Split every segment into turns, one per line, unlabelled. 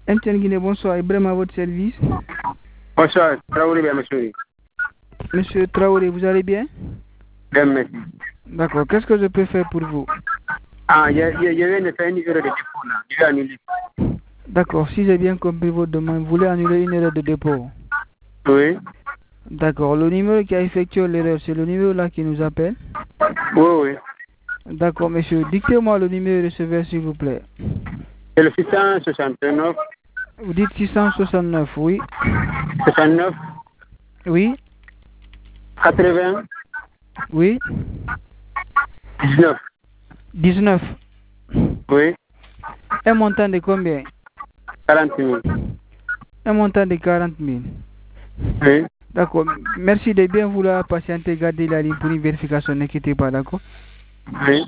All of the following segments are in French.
MTN Guinée, bonsoir. Ibrahim à votre service.
Bonsoir, Traoré, bien, monsieur.
Monsieur Traoré, vous allez bien?
Bien, merci.
D'accord. Qu'est-ce que je peux faire pour vous?
Ah, il y avait une erreur de dépôt là. Je vais annuler.
D'accord. Si j'ai bien compris votre demande, vous voulez annuler une erreur de dépôt?
Oui.
D'accord. Le numéro qui a effectué l'erreur, c'est le numéro là qui nous appelle?
Oui, oui.
D'accord, monsieur. Dictez-moi le numéro de receveur, s'il vous plaît.
C'est le 669.
Vous dites 669, oui.
69.
Oui.
80.
Oui.
19.
19.
Oui.
Un montant de combien?
40 000.
Un montant de 40 000.
Oui.
D'accord. Merci de bien vouloir patienter, garder la ligne pour une vérification. N'inquiétez pas, d'accord?
Oui.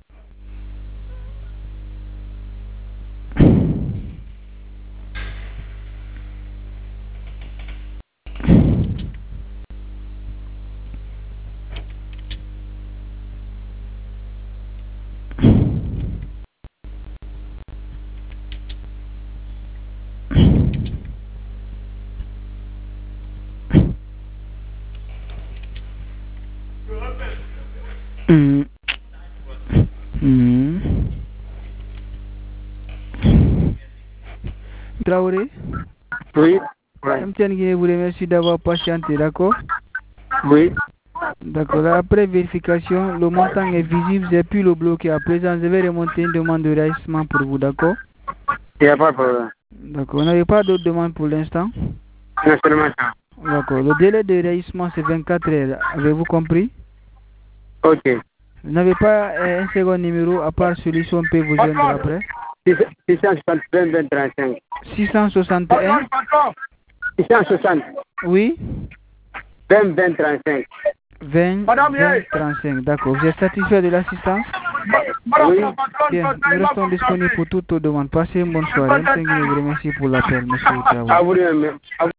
Traoré?
Oui.
MTN Guinée vous remercie d'avoir patienté, d'accord?
Oui.
D'accord. Après vérification, le montant est visible, j'ai pu le bloquer. À présent, je vais remonter une demande de réagissement pour vous, d'accord?
Il n'y a pas de problème.
D'accord. Vous n'avez pas d'autres demandes pour l'instant?
Non, seulement ça.
D'accord. Le délai de réagissement, c'est 24 heures. Avez-vous compris?
Ok.
Vous n'avez pas un second numéro à part celui ci on peut vous joindre après?
660, 20, 35.
661?
660.
Oui?
20, 35.
20, 35. D'accord. Vous êtes satisfait de l'assistance?
Oui.
Bien. Nous restons disponibles pour toutes vos demandes. Passez une bonne soirée. MTN Guinée vous remercie pour l'appel, monsieur Traoré.
À vous de même.